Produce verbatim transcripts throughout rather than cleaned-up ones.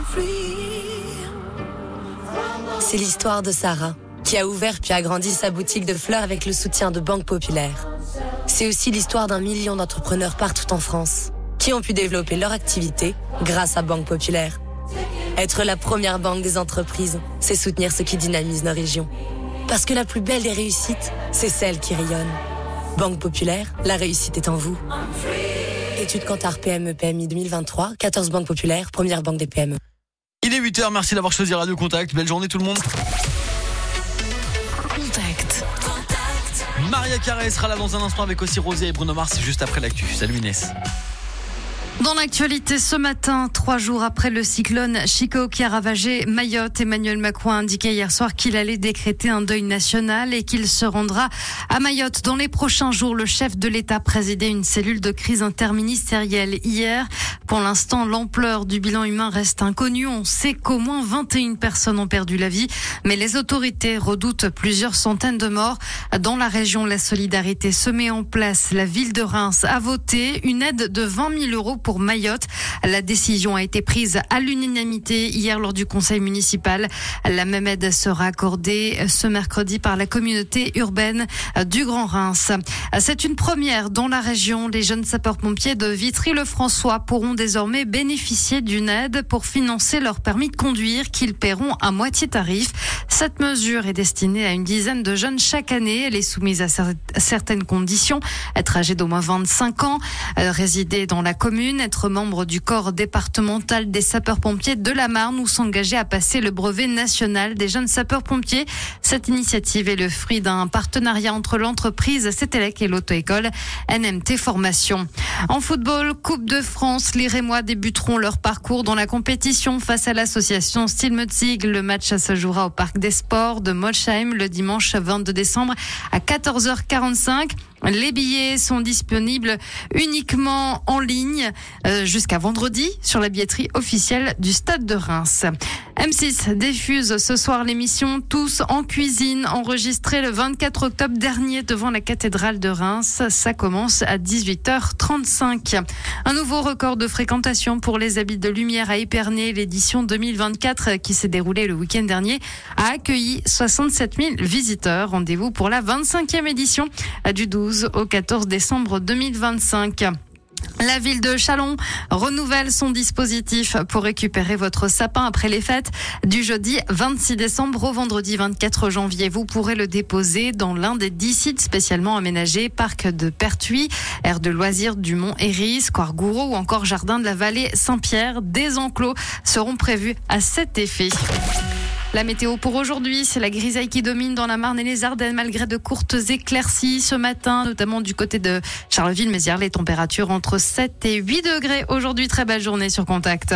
C'est l'histoire de Sarah, qui a ouvert puis agrandi sa boutique de fleurs avec le soutien de Banque Populaire. C'est aussi l'histoire d'un million d'entrepreneurs partout en France, qui ont pu développer leur activité grâce à Banque Populaire. Être la première banque des entreprises, c'est soutenir ce qui dynamise nos régions. Parce que la plus belle des réussites, c'est celle qui rayonne. Banque Populaire, la réussite est en vous. Étude Kantar P M E P M I deux mille vingt-trois, quatorze Banque Populaire, première banque des P M E. Il est huit heures, merci d'avoir choisi Radio Contact. Belle journée tout le monde. Contact. Maria Carey sera là dans un instant avec aussi Rosé et Bruno Mars juste après l'actu. Salut Inès. Dans l'actualité ce matin, trois jours après le cyclone Chico qui a ravagé Mayotte, Emmanuel Macron a indiqué hier soir qu'il allait décréter un deuil national et qu'il se rendra à Mayotte dans les prochains jours. Le chef de l'État présidait une cellule de crise interministérielle hier. Pour l'instant, l'ampleur du bilan humain reste inconnue. On sait qu'au moins vingt et une personnes ont perdu la vie, mais les autorités redoutent plusieurs centaines de morts. Dans la région, la solidarité se met en place. La ville de Reims a voté une aide de vingt mille euros pour Mayotte. La décision a été prise à l'unanimité hier lors du conseil municipal. La même aide sera accordée ce mercredi par la communauté urbaine du Grand Reims. C'est une première dans la région. Les jeunes sapeurs-pompiers de Vitry-le-François pourront désormais bénéficier d'une aide pour financer leur permis de conduire qu'ils paieront à moitié tarif. Cette mesure est destinée à une dizaine de jeunes chaque année. Elle est soumise à certaines conditions. Être âgé d'au moins vingt-cinq ans, résider dans la commune, être membre du corps départemental des sapeurs-pompiers de la Marne ou s'engager à passer le brevet national des jeunes sapeurs-pompiers. Cette initiative est le fruit d'un partenariat entre l'entreprise Cetelec et l'auto-école N M T Formation. En football, Coupe de France, les Rémois débuteront leur parcours dans la compétition face à l'association Stillmetzig. Le match se jouera au Parc des Sports de Molsheim le dimanche vingt-deux décembre à quatorze heures quarante-cinq. Les billets sont disponibles uniquement en ligne euh, jusqu'à vendredi sur la billetterie officielle du Stade de Reims. M six diffuse ce soir l'émission Tous en cuisine, enregistrée le vingt-quatre octobre dernier devant la cathédrale de Reims. Ça commence à dix-huit heures trente-cinq. Un nouveau record de fréquentation pour les Habits de Lumière à Épernay. L'édition deux mille vingt-quatre qui s'est déroulée le week-end dernier a accueilli soixante-sept mille visiteurs. Rendez-vous pour la vingt-cinquième édition du douze au quatorze décembre deux mille vingt-cinq. La ville de Châlons renouvelle son dispositif pour récupérer votre sapin après les fêtes. Du jeudi vingt-six décembre au vendredi vingt-quatre janvier, vous pourrez le déposer dans l'un des dix sites spécialement aménagés, parc de Pertuis, aire de loisirs du Mont Héry, Square Gouraud ou encore jardin de la vallée Saint-Pierre. Des enclos seront prévus à cet effet. La météo pour aujourd'hui, c'est la grisaille qui domine dans la Marne et les Ardennes malgré de courtes éclaircies ce matin, notamment du côté de Charleville-Mézières. Les températures entre sept et huit degrés. Aujourd'hui, très belle journée sur Contact.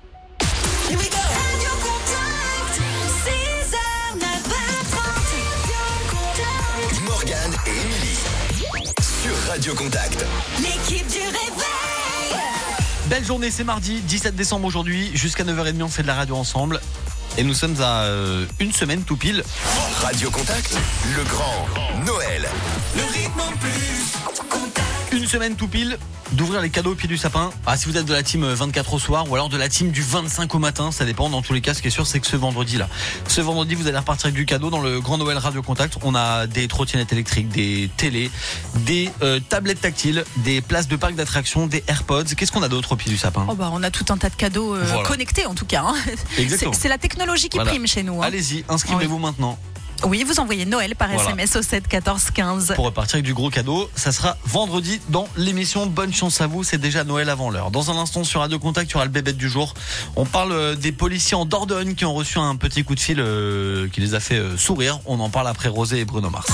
Morgane et Émilie sur Radio Contact. L'équipe du réveil. Belle journée, c'est mardi dix-sept décembre aujourd'hui. Jusqu'à neuf heures trente, on fait de la radio ensemble. Et nous sommes à euh, une semaine tout pile. Radio Contact, le grand Noël. Le rythme en plus. Contact. Une semaine tout pile d'ouvrir les cadeaux au pied du sapin. Ah, si vous êtes de la team vingt-quatre au soir ou alors de la team du vingt-cinq au matin, ça dépend. Dans tous les cas, ce qui est sûr, c'est que ce vendredi-là, ce vendredi, vous allez repartir avec du cadeau dans le Grand Noël Radio Contact. On a des trottinettes électriques, des télés, des euh, tablettes tactiles, des places de parc d'attractions, des AirPods. Qu'est-ce qu'on a d'autre au pied du sapin? Oh bah, on a tout un tas de cadeaux euh, voilà. Connectés en tout cas. Hein. Exactement. C'est, c'est la technologie qui voilà. prime chez nous. Hein. Allez-y, inscrivez-vous oui. maintenant. Oui, vous envoyez Noël par voilà. S M S au sept quatorze quinze. Pour repartir avec du gros cadeau, ça sera vendredi dans l'émission. Bonne chance à vous, c'est déjà Noël avant l'heure. Dans un instant sur Radio Contact, il y aura le bébête du jour. On parle des policiers en Dordogne qui ont reçu un petit coup de fil euh, qui les a fait euh, sourire. On en parle après Rosé et Bruno Mars.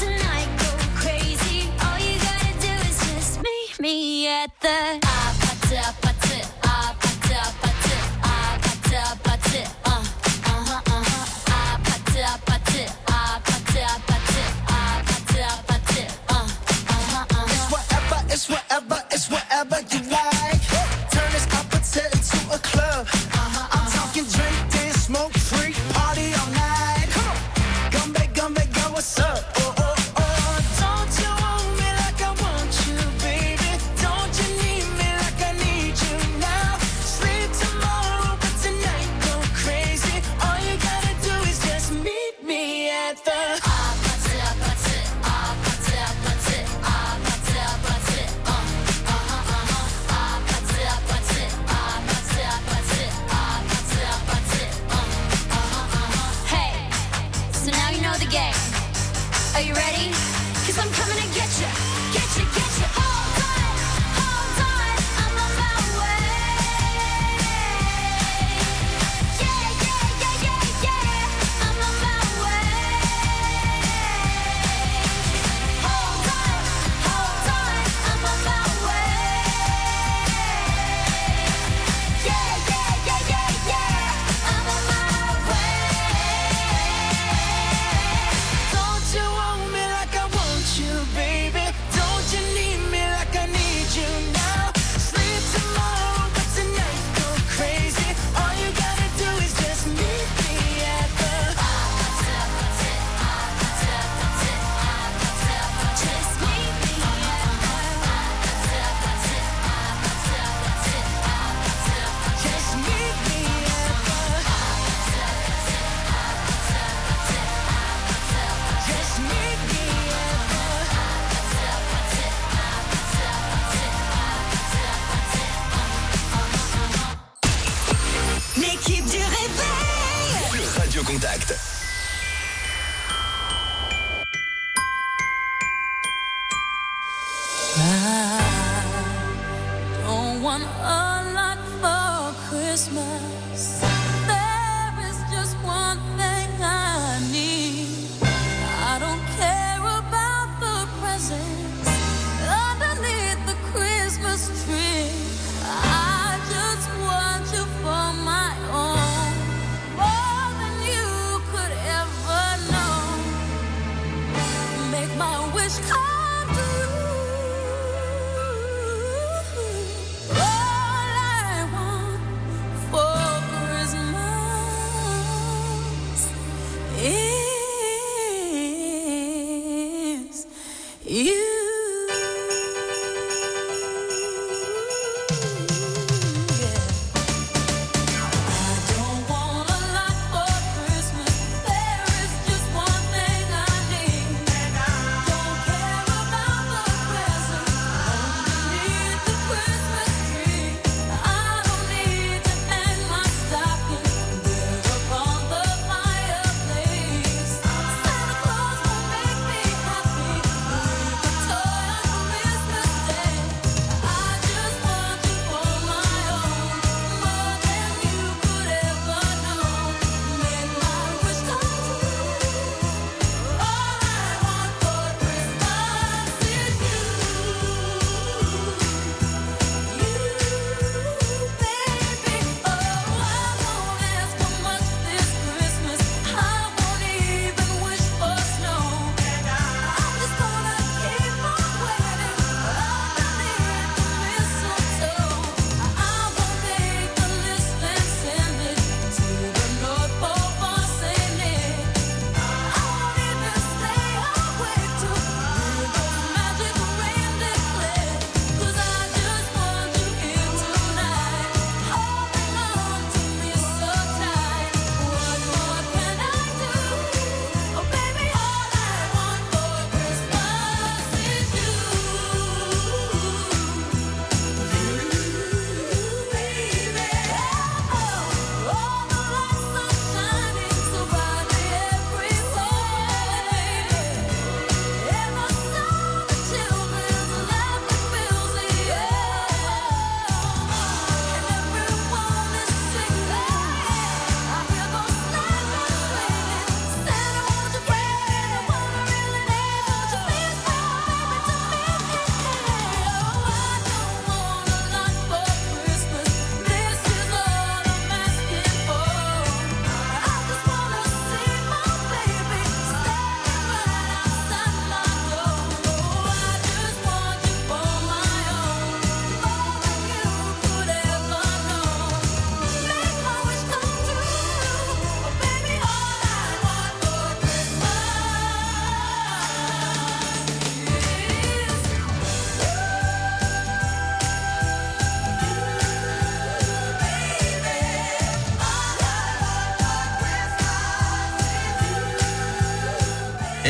Me at the It's whatever, it's whatever you like. Turn this appetite into a club. I'm talking drink, dance, smoke, freak, party all night. Come on, Gumbe, Gumbe, go, what's up? Oh, oh, oh. Don't you want me like I want you, baby? Don't you need me like I need you now? Sleep tomorrow, but tonight go crazy. All you gotta do is just meet me at the Are you ready? Cause I'm coming to get you, get you, get you. Hold on, hold on, I'm on my way. Yeah, yeah, yeah, yeah, yeah, I'm on my way. Hold on, hold on, I'm on my way. Yeah, yeah, yeah, yeah, yeah, I'm on my way. Don't you want me like I want you, baby? Don't you need me like I need you now? Sleep tomorrow, but tonight go crazy. All you gotta do is just meet me at the just meet me at the just meet me at the just meet me L'équipe du réveil. Sur Radio Contact. don't want a lot for Christmas. There is just one thing I need. I don't care about the presents underneath the Christmas tree. I just want you for my own, more than you could ever know. Make my wish come true. Oh,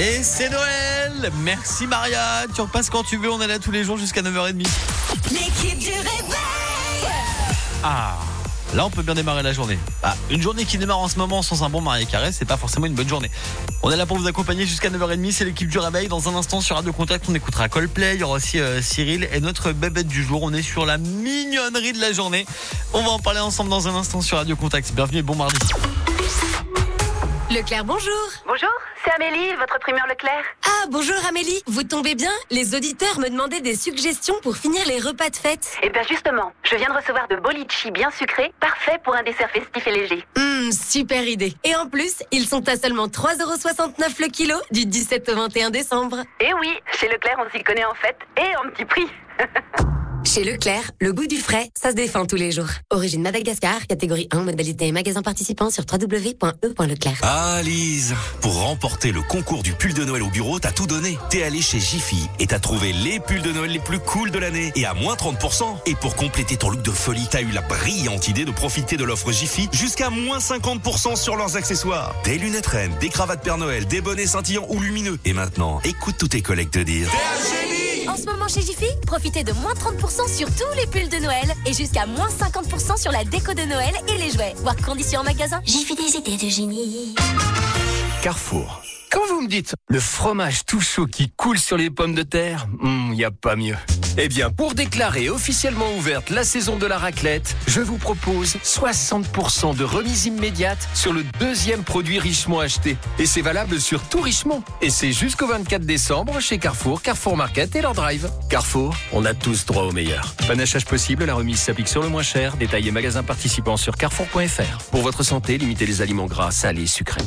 Et c'est Noël. Merci Maria. Tu repasses quand tu veux. On est là tous les jours jusqu'à neuf heures trente. L'équipe du réveil. Ah, là on peut bien démarrer la journée. Ah, une journée qui démarre en ce moment sans un bon Maria Carré, c'est pas forcément une bonne journée. On est là pour vous accompagner jusqu'à neuf heures trente. C'est l'équipe du réveil. Dans un instant sur Radio Contact, on écoutera Coldplay. Il y aura aussi euh, Cyril et notre bébête du jour. On est sur la mignonnerie de la journée. On va en parler ensemble dans un instant sur Radio Contact. Bienvenue et bon mardi. Leclerc, bonjour. Bonjour, c'est Amélie, votre primeur Leclerc. Ah, bonjour Amélie. Vous tombez bien? Les auditeurs me demandaient des suggestions pour finir les repas de fête. Eh bien justement, je viens de recevoir de beaux litchis bien sucrés, parfaits pour un dessert festif et léger. Hum, super idée. Et en plus, ils sont à seulement trois euros soixante-neuf le kilo du dix-sept au vingt et un décembre. Eh oui, chez Leclerc on s'y connaît en fait, et en petit prix. Chez Leclerc, le goût du frais, ça se défend tous les jours. Origine Madagascar, catégorie un, modalité et magasin participant sur w w w point e point leclerc. Ah Lise, pour remporter le concours du pull de Noël au bureau, t'as tout donné. T'es allé chez Jiffy et t'as trouvé les pulls de Noël les plus cool de l'année et à moins trente pour cent. Et pour compléter ton look de folie, t'as eu la brillante idée de profiter de l'offre Jiffy jusqu'à moins cinquante pour cent sur leurs accessoires. Des lunettes reines, des cravates Père Noël, des bonnets scintillants ou lumineux. Et maintenant, écoute tous tes collègues te dire... T'es un génie! En ce moment chez Jiffy, profitez de moins trente pour cent sur tous les pulls de Noël et jusqu'à moins cinquante pour cent sur la déco de Noël et les jouets. Voir conditions en magasin. Jiffy, des idées de génie. Carrefour. Quand vous me dites le fromage tout chaud qui coule sur les pommes de terre, il mmh, n'y a pas mieux. Eh bien, pour déclarer officiellement ouverte la saison de la raclette, je vous propose soixante pour cent de remise immédiate sur le deuxième produit Richemont acheté. Et c'est valable sur tout Richemont. Et c'est jusqu'au vingt-quatre décembre chez Carrefour, Carrefour Market et leur drive. Carrefour, on a tous droit au meilleur. Panachage possible, la remise s'applique sur le moins cher. Détails et magasins participants sur carrefour point f r. Pour votre santé, limitez les aliments gras, salés, sucrés.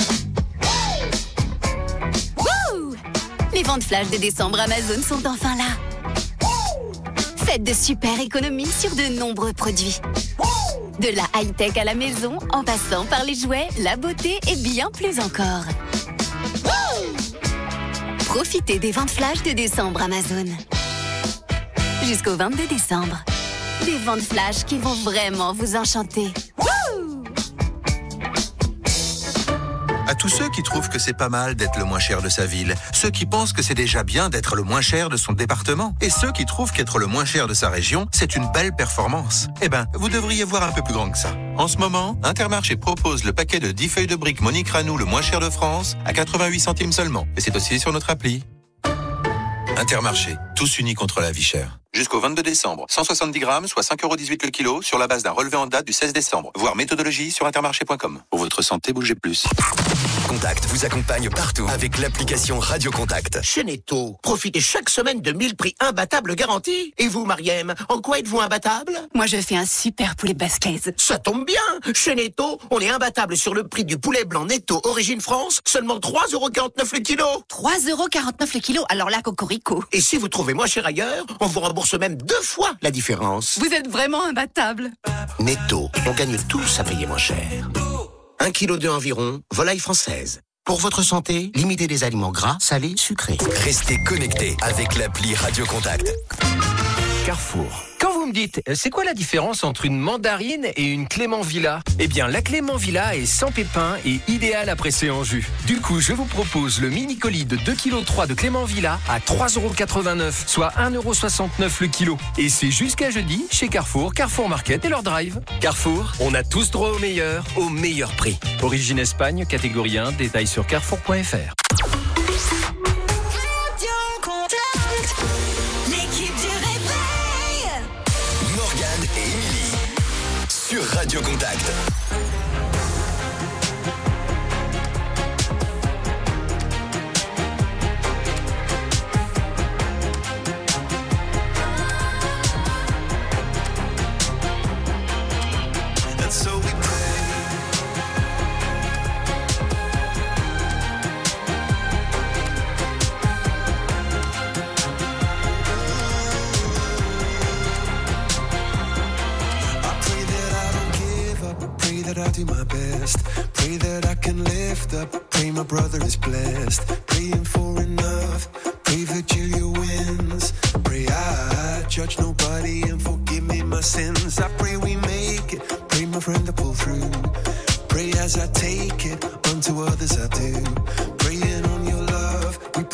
Les ventes flash de décembre Amazon sont enfin là. Faites de super économies sur de nombreux produits. De la high-tech à la maison, en passant par les jouets, la beauté et bien plus encore. Profitez des ventes flash de décembre Amazon. Jusqu'au vingt-deux décembre. Des ventes flash qui vont vraiment vous enchanter. À tous ceux qui trouvent que c'est pas mal d'être le moins cher de sa ville, ceux qui pensent que c'est déjà bien d'être le moins cher de son département, et ceux qui trouvent qu'être le moins cher de sa région, c'est une belle performance. Eh ben, vous devriez voir un peu plus grand que ça. En ce moment, Intermarché propose le paquet de dix feuilles de briques Monique Ranou le moins cher de France à quatre-vingt-huit centimes seulement. Et c'est aussi sur notre appli. Intermarché, tous unis contre la vie chère. Jusqu'au vingt-deux décembre, cent soixante-dix grammes, soit cinq euros dix-huit le kilo, sur la base d'un relevé en date du seize décembre. Voir méthodologie sur intermarché point com. Pour votre santé, bougez plus. Contact vous accompagne partout avec l'application Radio Contact. Chez Netto, profitez chaque semaine de mille prix imbattables garantis. Et vous, Mariem, en quoi êtes-vous imbattable? Moi, je fais un super poulet basquaise. Ça tombe bien. Chez Netto, on est imbattable sur le prix du poulet blanc Netto Origine France, seulement trois euros quarante-neuf le kilo. trois euros quarante-neuf le kilo, alors là, cocorico. Et si vous trouvez moins cher ailleurs, on vous rembourse même deux fois la différence. Vous êtes vraiment imbattable. Netto, on gagne tous à payer moins cher. Un kilo de environ, volaille française. Pour votre santé, limitez les aliments gras, salés, sucrés. Restez connectés avec l'appli Radio Contact. Carrefour. Quand vous me dites, c'est quoi la différence entre une mandarine et une Clément Villa? Eh bien, la Clément Villa est sans pépins et idéale à presser en jus. Du coup, je vous propose le mini colis de deux virgule trois kilos de Clément Villa à trois euros quatre-vingt-neuf, soit un euro soixante-neuf le kilo. Et c'est jusqu'à jeudi chez Carrefour, Carrefour Market et leur drive. Carrefour, on a tous droit au meilleur, au meilleur prix. Origine Espagne, catégorie un, détails sur carrefour point f r. Sur Radio Contact. I do my best. Pray that I can lift up. Pray my brother is blessed. Praying for enough. Pray Virgilia wins. Pray I judge nobody and forgive me my sins. I pray we make it. Pray my friend to pull through. Pray as I take it. Unto others I do. Praying on your love.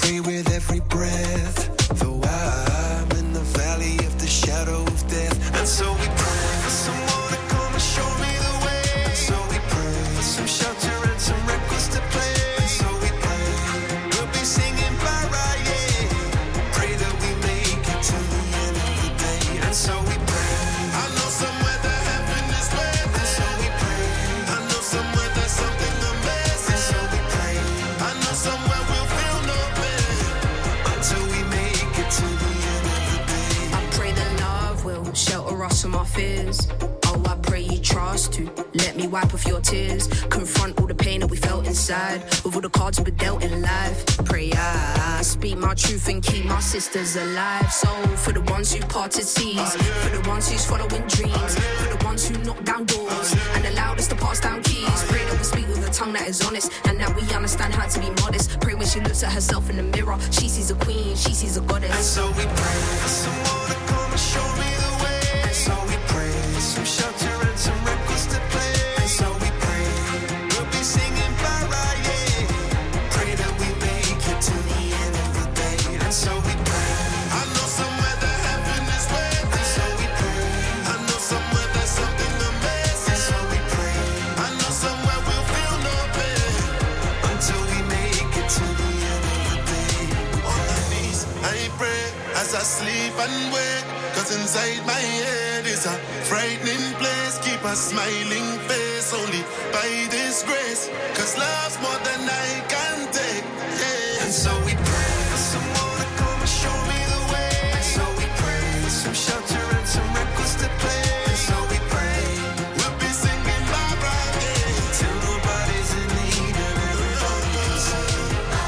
pray with every breath. Though I'm in the valley of the shadow of death. And so we pray for someone to come and show me the way. And so we pray for some shelter and some records to play. And so we pray we'll be singing para, yeah. Pray that we make it to the end of the day. And so we pray. I know somewhere that heaven is waiting. And so we pray. I know somewhere there's something amazing. And so we pray. I know somewhere we'll feel no pain until we make it to the end of the day. I pray that love will shelter us from our fears. Oh, I pray you trust to let me wipe off your tears. Confront all the pain that we felt inside with all the cards we dealt in life. Pray I speak my truth and keep my sisters alive. So for the ones who parted seas, for the ones who's following dreams, for the ones who knock down doors and allowed us to pass down keys. Pray that we speak with a tongue that is honest and that we understand how to be modest. Pray when she looks at herself in the mirror, she sees a queen, she sees a goddess. And so we pray for someone to come and show me the way. And so we pray for some shelter and some records to play. And so we pray we'll be singing para, yeah. Pray that we make it to the end of the day. And so we pray. I know somewhere that heaven is waiting. And so we pray. I know somewhere there's something amazing. And so we pray. I know somewhere we'll feel no pain until we make it to the end of the day. On my knees, I pray as I sleep and wake. Cause inside my head is a frightening place. Keep a smiling face only by this grace. Cause love's more than I can take, yeah. And so we pray for someone to come and show me the way. And so we pray for some shelter and some records to play. And so we pray we'll be singing bye bye, yeah. Till nobody's in need and everybody can sing.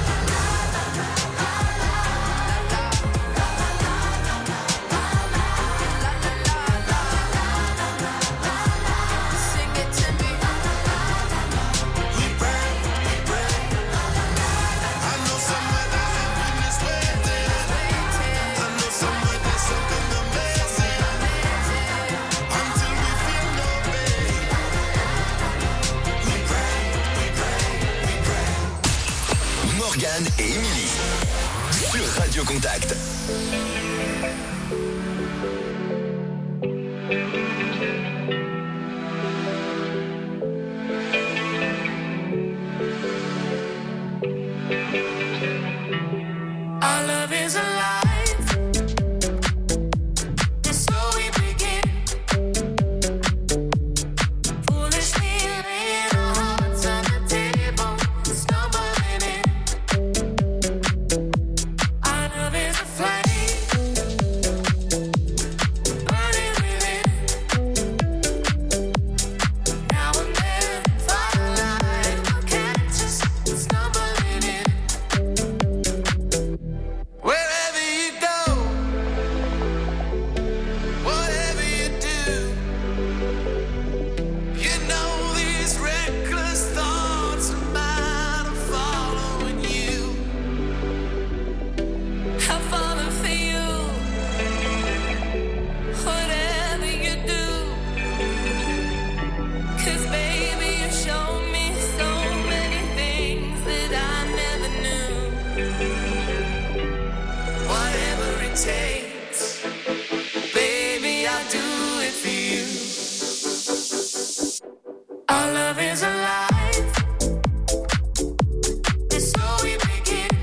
Sing it to me. We pray, we pray. I know somewhere that heaven is waiting. I know somewhere there's something amazing until we feel no pain. We pray, we pray, we pray. Morgane et Émilie sur Radio Contact. Our love is alive. And so we begin. Foolishly laying our hearts on the table, stumbling in. Our love is a flame, burning within. Now and then, firelight will catch us stumbling in. Wherever you go, whatever you do, you know these reckless thoughts of mine are following you. I've fallen for you. Whatever you do, 'cause baby, you show me so many things that I never knew. Whatever it takes, baby, I'll do it for you. Our love is alive. And so we begin.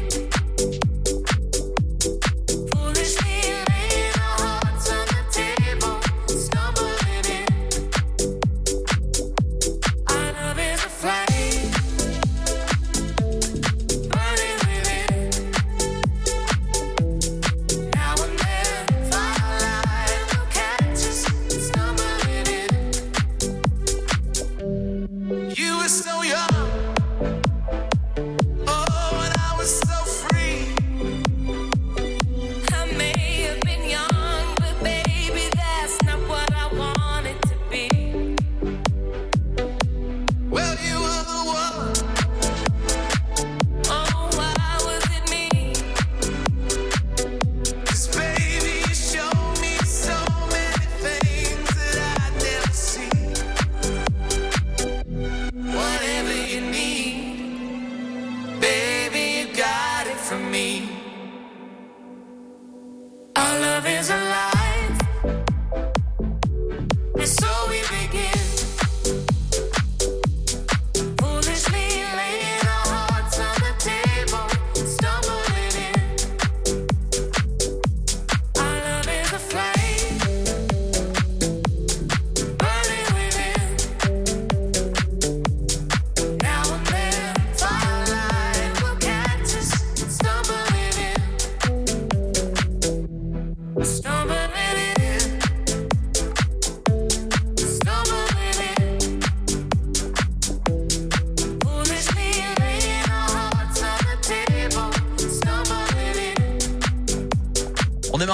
Foolishly laying our hearts on the table, stumbling in. Our love is a flame, burning within. Now and then, firelight will catch us stumbling.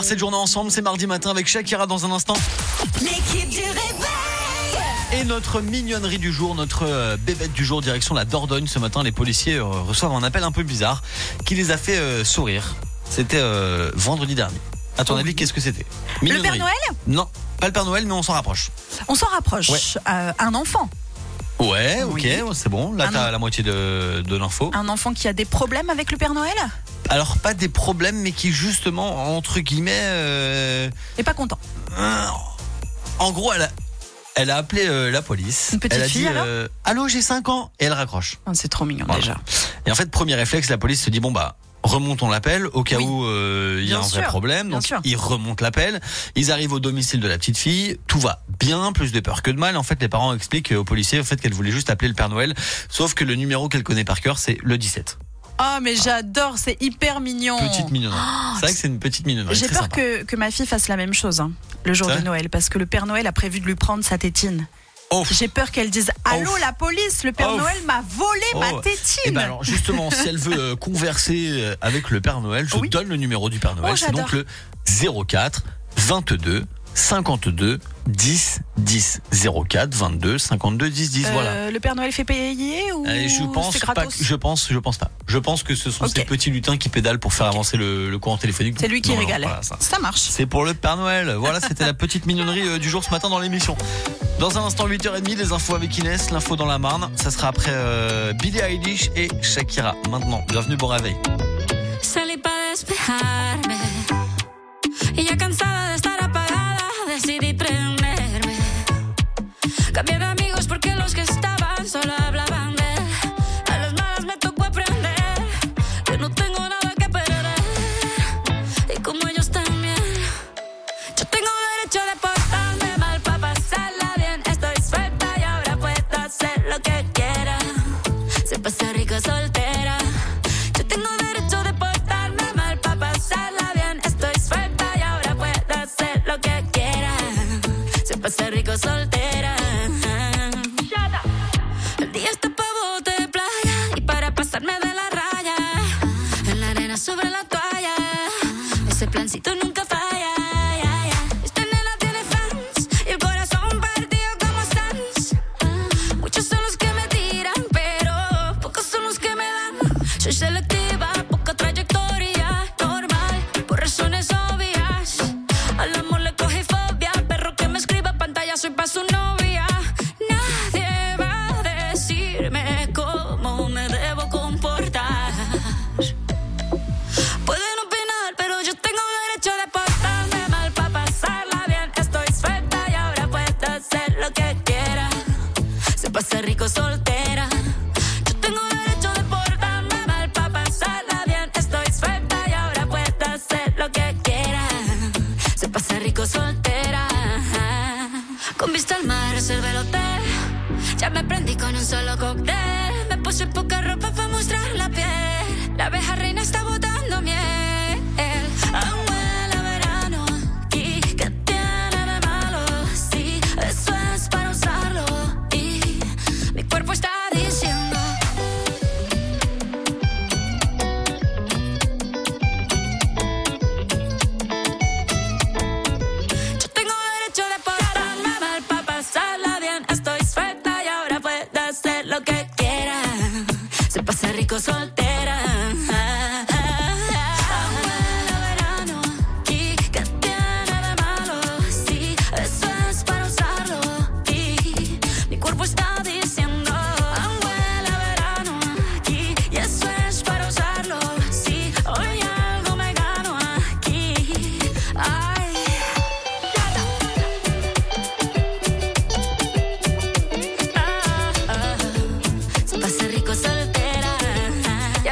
démarre cette journée ensemble, c'est mardi matin avec Shakira dans un instant. L'équipe du réveil. Et notre mignonnerie du jour, notre euh, bébête du jour, direction la Dordogne. Ce matin, les policiers euh, reçoivent un appel un peu bizarre qui les a fait euh, sourire. C'était euh, vendredi dernier. À ton Oh avis, oui. qu'est-ce que c'était? Le Mignonnerie. Père Noël? Non, pas le Père Noël, mais on s'en rapproche. On s'en rapproche. Ouais. Euh, un enfant. Ouais, ok, Oui. c'est bon. Là, Un t'as an. la moitié de, de l'info. Un enfant qui a des problèmes avec le Père Noël? Alors, pas des problèmes, mais qui justement, entre guillemets... Euh, Et pas content. euh, en gros, elle a, elle a appelé euh, la police. Une petite elle a fille, dit, alors euh, allô, j'ai cinq ans. Et elle raccroche. Oh, c'est trop mignon Voilà. déjà. Et en fait, premier réflexe, la police se dit, bon bah... remontons l'appel au cas Oui. où euh, il y a Bien un vrai sûr, problème. bien Donc sûr. ils remontent l'appel. Ils arrivent au domicile de la petite fille. Tout va bien, plus de peur que de mal. En fait, les parents expliquent aux policiers au fait qu'elle voulait juste appeler le Père Noël. Sauf que le numéro qu'elle connaît par cœur, c'est le dix-sept. Oh, mais j'adore, c'est hyper mignon. Petite mignonnerie. Oh, c'est vrai que c'est une petite mignonnerie. J'ai très peur sympa. que, que ma fille fasse la même chose hein, le jour C'est de vrai Noël, parce que le Père Noël a prévu de lui prendre sa tétine. Oh. J'ai peur qu'elle dise allô Oh. la police, le Père Oh. Noël m'a volé Oh. ma Et tétine. ben alors justement, si elle veut euh, converser euh, avec le Père Noël, je Oui. donne le numéro du Père Noël. Oh, c'est donc j'adore. le zéro quatre vingt-deux cinquante-deux dix dix. zéro quatre vingt-deux cinquante-deux dix dix. Euh, Voilà. Le Père Noël fait payer ou Et je pense c'est pas. gratos? que- Je pense. Je pense pas. Je pense que ce sont Ok. ces petits lutins qui pédalent pour faire avancer le, le courant téléphonique. C'est lui qui Non, non, régale. voilà, ça. Ça marche. C'est pour le Père Noël. Voilà, c'était la petite mignonnerie euh, du jour ce matin dans l'émission. Dans un instant, huit heures trente, les infos avec Inès, l'info dans la Marne. Ça sera après euh, Billie Eilish et Shakira. Maintenant, bienvenue, bon réveil. Salí pa' despejarme y ya cansada de estar apagada decidí prenderme. Cambié de amigos porque los que estaban solo hablaban de él. A las malas me tocó aprender que no tengo nada que perder y como ellos también. Yo tengo derecho de portarme mal pa' pasarla bien. Estoy suelta y ahora puedo hacer lo que quiera. Se pasa rico soltera. Yo tengo derecho de portarme mal pa' pasarla bien. Estoy suelta y ahora puedo hacer lo que quiera. Se pasa rico soltera. El día está pa' bote de playa y para pasarme de la raya. En la arena sobre la toalla. Ese plancito nunca falla. ya, ya. Esta nena tiene fans y el corazón partido como Sans. Muchos son los que me tiran, pero pocos son los que me dan. Soy selectiva, poca trayectoria, normal, por razones obvias. Al amor le cogí fobia, perro que me escriba pantalla, soy pa' su novia. Nadie va a decirme cómo me debo comportar. Pueden opinar, pero yo tengo derecho de portarme mal pa' pasarla bien. Estoy suelta y ahora puedo hacer lo que quiera. Se pasa rico soltera. Yo tengo derecho de portarme mal pa' pasarla bien. Estoy suelta y ahora puedo hacer lo que quiera. Se pasa rico soltera. Con vista al mar reservé el hotel. Ya me prendí con un solo cóctel. Me puse poca ropa para mostrar la piel. La abeja reina está botando miel. Aún huele a verano. ¿Y qué tiene de malo? Sí, eso es para usarlo. Y mi cuerpo está diciendo. Yo tengo derecho de portarme mal pa' pasarla bien. Estoy suelta y ahora puedo hacer lo que quiera. Se pasa rico soltera. Aún huele a verano. ¿Y qué tiene de malo? Sí, eso es para usarlo. Y mi cuerpo está diciendo. Aún huele a verano. Aquí, y eso es para usarlo. Sí, hoy algo me gano aquí. Ay. Se pasa rico soltera.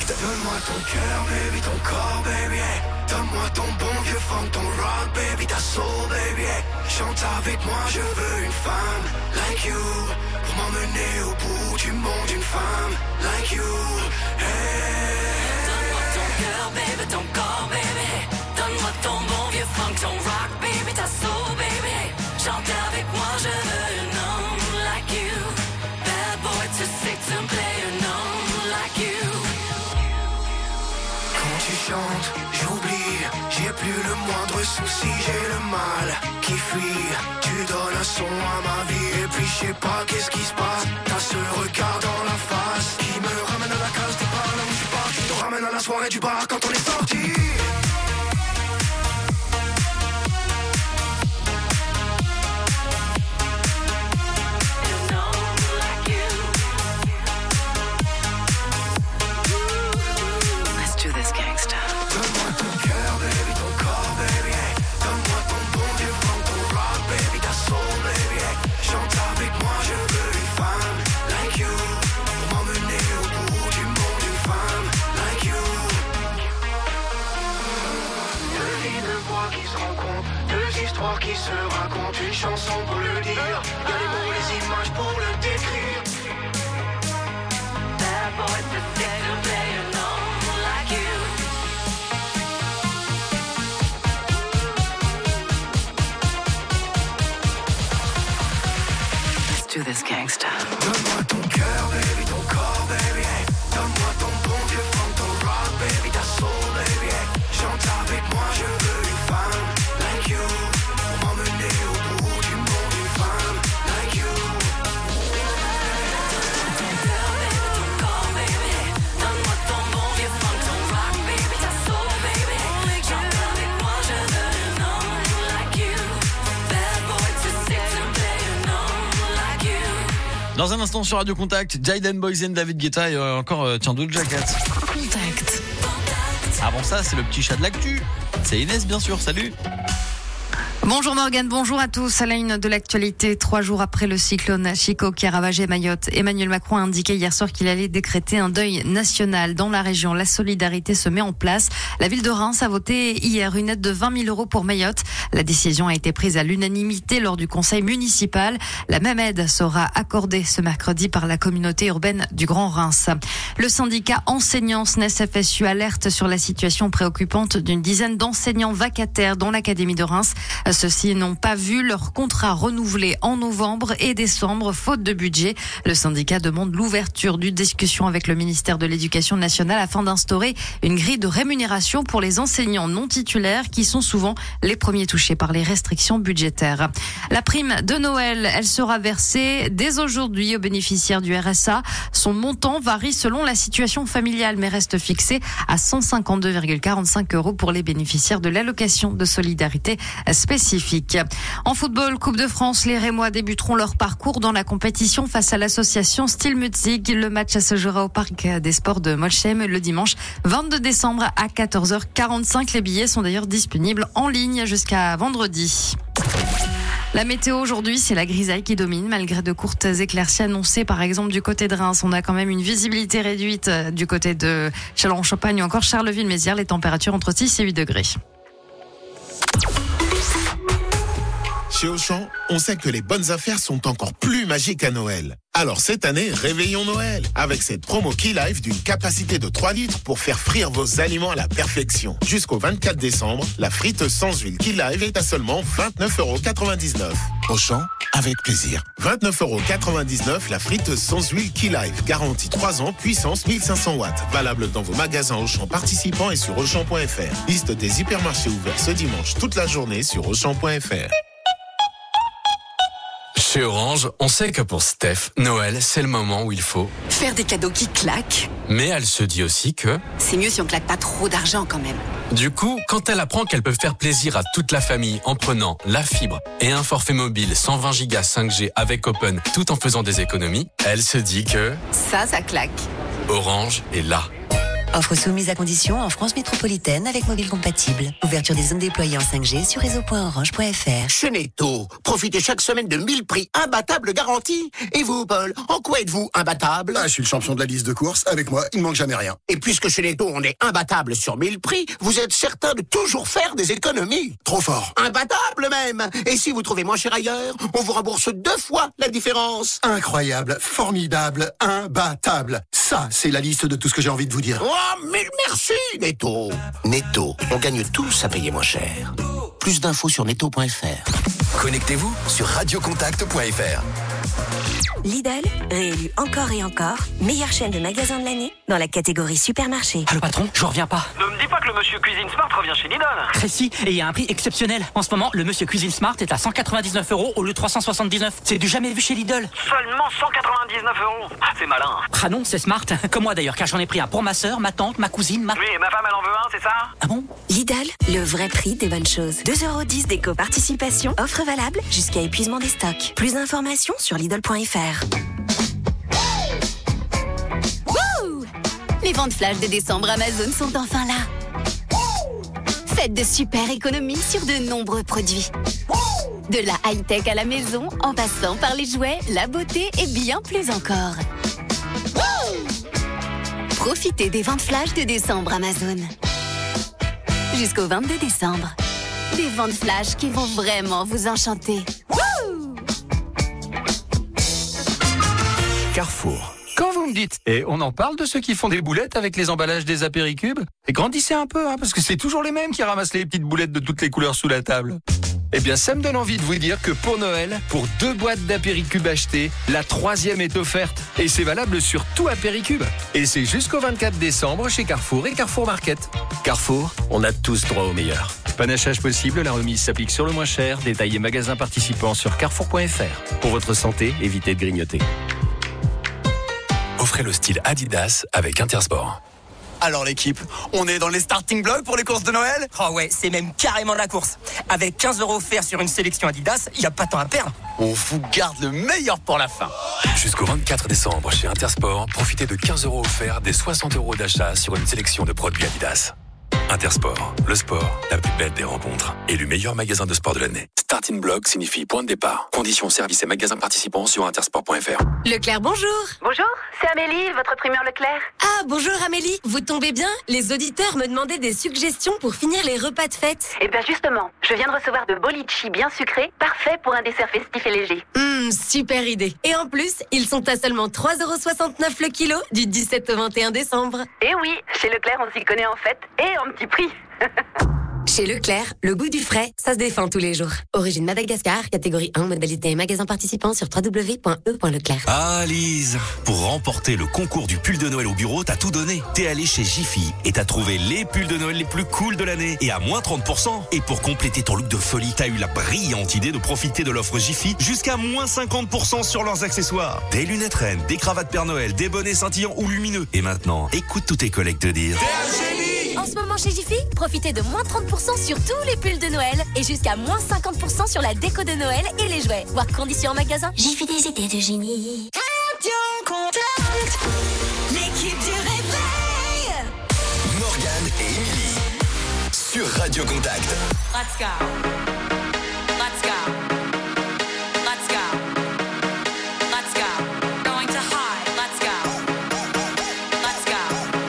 David. Donne-moi ton cœur, baby, ton corps, baby. Hey. Donne-moi ton bon vieux funk, ton rock, baby, ta soul, baby. Hey. Chante avec moi, je veux une femme like you. Pour m'emmener au bout du monde, une femme like you. Hey. Donne-moi ton cœur, baby, ton corps, baby. Donne-moi ton bon vieux funk, ton rock, baby, ta soul, baby. Chante avec moi, je veux un homme like you. Bad boy to sick to play un homme like you. Quand tu chantes, j'oublie, j'ai plus le moindre souci, j'ai le mal qui fuit. Tu donnes un son à ma vie et puis je sais pas qu'est-ce qui se passe. T'as ce regard dans la face qui me ramène à la case départ, là où je suis parti, te ramène à la soirée du bar quand on est sorti. Donne-moi ton cœur, baby, ton corps, baby, hey. Donne-moi ton bon vieux funk, ton rock, baby, ta soul, baby, hey. Chante avec moi, je veux une femme like you. Pour m'emmener au bout du monde, une femme like you. Deux vies, deux voix qui se rencontrent, deux histoires qui se racontent, une chanson pour le dire. Y'a les mots, les images pour le décrire. Bad boy to sick to play an homme like you. Do this gangsta. Donne-moi ton cœur, baby, ton corps, baby, hey. Donne-moi ton bon vieux funk, ton rock, baby, ta soul, baby, hey. Chante avec moi, je veux une femme like you. Pour m'emmener au bout du monde, une femme like you. Donne-moi ton cœur, baby, ton corps, baby, hey. Donne-moi ton bon vieux funk, ton rock, baby, ta soul, baby, hey. Chante avec moi, je veux un homme like you. Bad boy to sick to play an homme like you. Dans un instant sur Radio Contact, Jaden Boysen, David Guetta et euh, encore euh, tiens d'autres jackets. Contact. Avant ça, c'est le petit chat de l'actu. C'est Inès bien sûr, salut. Bonjour Morgane, bonjour à tous. À la une de l'actualité, trois jours après le cyclone Chico qui a ravagé Mayotte, Emmanuel Macron a indiqué hier soir qu'il allait décréter un deuil national dans la région. La solidarité se met en place. La ville de Reims a voté hier une aide de vingt mille euros pour Mayotte. La décision a été prise à l'unanimité lors du conseil municipal. La même aide sera accordée ce mercredi par la communauté urbaine du Grand Reims. Le syndicat enseignants S N E S F S U alerte sur la situation préoccupante d'une dizaine d'enseignants vacataires dans l'académie de Reims. Ceux-ci n'ont pas vu leur contrat renouvelé en novembre et décembre, faute de budget. Le syndicat demande l'ouverture d'une discussion avec le ministère de l'Éducation nationale afin d'instaurer une grille de rémunération pour les enseignants non titulaires qui sont souvent les premiers touchés par les restrictions budgétaires. La prime de Noël, elle sera versée dès aujourd'hui aux bénéficiaires du R S A. Son montant varie selon la situation familiale mais reste fixé à cent cinquante-deux virgule quarante-cinq euros pour les bénéficiaires de l'allocation de solidarité spécifique. En football, Coupe de France, les Rémois débuteront leur parcours dans la compétition face à l'association Steel Mutzig. Le match se jouera au Parc des Sports de Molsheim le dimanche vingt-deux décembre à quatorze heures quarante-cinq. Les billets sont d'ailleurs disponibles en ligne jusqu'à vendredi. La météo aujourd'hui, c'est la grisaille qui domine malgré de courtes éclaircies annoncées par exemple du côté de Reims. On a quand même une visibilité réduite du côté de Châlons-en-Champagne ou encore Charleville-Mézières. Les températures entre six et huit degrés. Chez Auchan, on sait que les bonnes affaires sont encore plus magiques à Noël. Alors cette année, réveillons Noël avec cette promo Key Life d'une capacité de trois litres pour faire frire vos aliments à la perfection. Jusqu'au vingt-quatre décembre, la frite sans huile Key Life est à seulement vingt-neuf euros quatre-vingt-dix-neuf. Auchan, avec plaisir. vingt-neuf euros quatre-vingt-dix-neuf la frite sans huile Key Life. Garantie trois ans, puissance mille cinq cents watts. Valable dans vos magasins Auchan participants et sur Auchan point F R. Liste des hypermarchés ouverts ce dimanche toute la journée sur Auchan point F R. Chez Orange, on sait que pour Steph, Noël, c'est le moment où il faut faire des cadeaux qui claquent. Mais elle se dit aussi que c'est mieux si on claque pas trop d'argent quand même. Du coup, quand elle apprend qu'elle peut faire plaisir à toute la famille en prenant la fibre et un forfait mobile cent vingt gigas cinq G avec Open tout en faisant des économies, elle se dit que ça, ça claque. Orange est là. Offre soumise à condition en France métropolitaine avec mobile compatible. Ouverture des zones déployées en cinq G sur réseau point orange point f r. Chez Netto, profitez chaque semaine de mille prix imbattables garantis. Et vous, Paul, en quoi êtes-vous imbattable? Ah, je suis le champion de la liste de courses. Avec moi, il ne manque jamais rien. Et puisque chez Netto, on est imbattable sur mille prix, vous êtes certain de toujours faire des économies. Trop fort. Imbattable même. Et si vous trouvez moins cher ailleurs, on vous rembourse deux fois la différence. Incroyable, formidable, imbattable. Ça, c'est la liste de tout ce que j'ai envie de vous dire. Oh, mille merci, Netto. Netto, on gagne tous à payer moins cher. Plus d'infos sur netto point f r. Connectez-vous sur radiocontact point f r. Lidl, réélu encore et encore, meilleure chaîne de magasins de l'année dans la catégorie supermarché. Allô patron, je reviens pas. Ne me dis pas que le monsieur Cuisine Smart revient chez Lidl. Précis, et il y a un prix exceptionnel. En ce moment, le monsieur Cuisine Smart est à cent quatre-vingt-dix-neuf euros au lieu de trois cent soixante-dix-neuf. C'est du jamais vu chez Lidl. Seulement cent quatre-vingt-dix-neuf euros. C'est malin. Ah non, c'est smart. Comme moi d'ailleurs, car j'en ai pris un pour ma sœur, ma tante, ma cousine, ma... Oui, et ma femme elle en veut un, c'est ça? Ah bon? Lidl, le vrai prix des bonnes choses. deux euros dix d'éco-participation, offre valable jusqu'à épuisement des stocks. Plus d'informations sur lidl point f r. Les ventes flash de décembre Amazon sont enfin là. Faites de super économies sur de nombreux produits. De la high-tech à la maison, en passant par les jouets, la beauté et bien plus encore. Profitez des ventes flash de décembre Amazon. Jusqu'au vingt-deux décembre. Des ventes flash qui vont vraiment vous enchanter. Carrefour. Quand vous me dites, et on en parle de ceux qui font des boulettes avec les emballages des apéricubes, et grandissez un peu, hein, parce que c'est toujours les mêmes qui ramassent les petites boulettes de toutes les couleurs sous la table. Eh bien, ça me donne envie de vous dire que pour Noël, pour deux boîtes d'apéricubes achetées, la troisième est offerte. Et c'est valable sur tout apéricube. Et c'est jusqu'au vingt-quatre décembre chez Carrefour et Carrefour Market. Carrefour, on a tous droit au meilleur. Panachage possible, la remise s'applique sur le moins cher. Détaillez magasin participant sur carrefour point f r. Pour votre santé, évitez de grignoter. Offrez le style Adidas avec Intersport. Alors l'équipe, on est dans les starting blocks pour les courses de Noël? Oh ouais, c'est même carrément la course. Avec quinze euros offerts sur une sélection Adidas, il n'y a pas tant à perdre. On vous garde le meilleur pour la fin. Jusqu'au vingt-quatre décembre chez Intersport, profitez de quinze euros offerts des soixante euros d'achat sur une sélection de produits Adidas. Intersport, le sport, la plus belle des rencontres. Élu meilleur magasin de sport de l'année. Starting block signifie point de départ. Conditions, services et magasins participants sur intersport point f r. Leclerc, bonjour. Bonjour, c'est Amélie, votre primeur Leclerc. Ah, bonjour Amélie. Vous tombez bien? Les auditeurs me demandaient des suggestions pour finir les repas de fête. Eh bien justement, je viens de recevoir de beaux litchis bien sucrés, parfait pour un dessert festif et léger. Hum, super idée. Et en plus, ils sont à seulement trois euros soixante-neuf le kilo du dix-sept au vingt et un décembre. Eh oui, chez Leclerc, on s'y connaît en fait, et en petit prix. Chez Leclerc, le goût du frais, ça se défend tous les jours. Origine Madagascar, catégorie un, modalité et magasin participant sur w w w point e point leclerc. Ah Lise, pour remporter le concours du pull de Noël au bureau, t'as tout donné. T'es allé chez Jiffy et t'as trouvé les pulls de Noël les plus cool de l'année et à moins trente pour cent. Et pour compléter ton look de folie, t'as eu la brillante idée de profiter de l'offre Jiffy jusqu'à moins cinquante pour cent sur leurs accessoires. Des lunettes reines, des cravates Père Noël, des bonnets scintillants ou lumineux. Et maintenant, écoute tous tes collègues te dire... En ce moment chez Jiffy, profitez de moins trente pour cent sur tous les pulls de Noël et jusqu'à moins cinquante pour cent sur la déco de Noël et les jouets. Voir conditions en magasin. Jiffy, des idées de génie. Radio Contact, l'équipe du réveil. Morgane et Émilie sur Radio Contact. Let's go. Let's go. Let's go. Let's go. Going to high. Let's go. Let's go.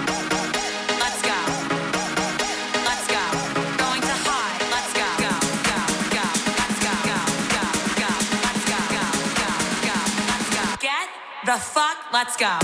Let's go. Let's go. Going to high. Let's go. Go, go, go. Let's go. Go, go, go. Let's go. Go, go, go. Let's go. Get the fuck. Let's go.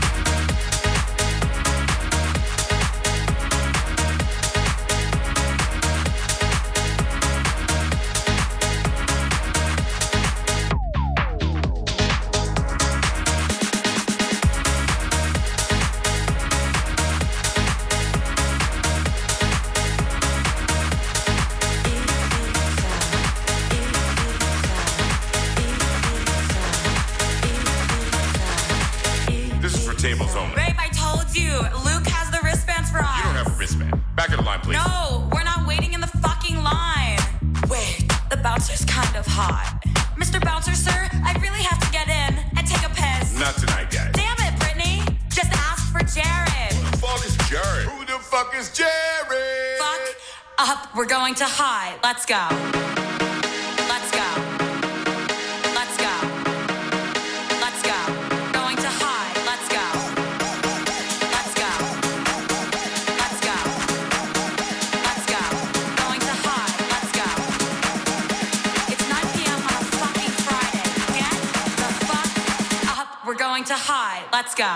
Tables only. Babe, I told you. Luke has the wristbands for us. You don't have a wristband. Back of the line, please. No, we're not waiting in the fucking line. Wait, the bouncer's kind of hot. Mister Bouncer, sir, I really have to get in and take a piss. Not tonight, guys. Damn it, Brittany. Just ask for Jared. Who the fuck is Jerry. Who the fuck is Jerry? Fuck up, we're going to high. Let's go. Let's go. Let's go. Let's go. Going to high. Let's go. Let's go. Let's go. Let's go. Going to high. Let's go. It's nine p.m. on a fucking Friday. Get the fuck up. We're going to high. Let's go.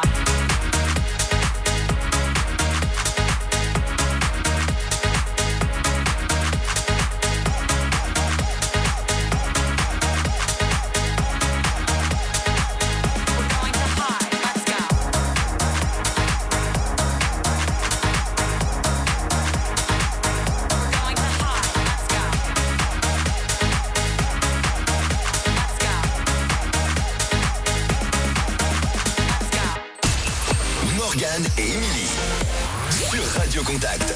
Et Émilie sur Radio Contact.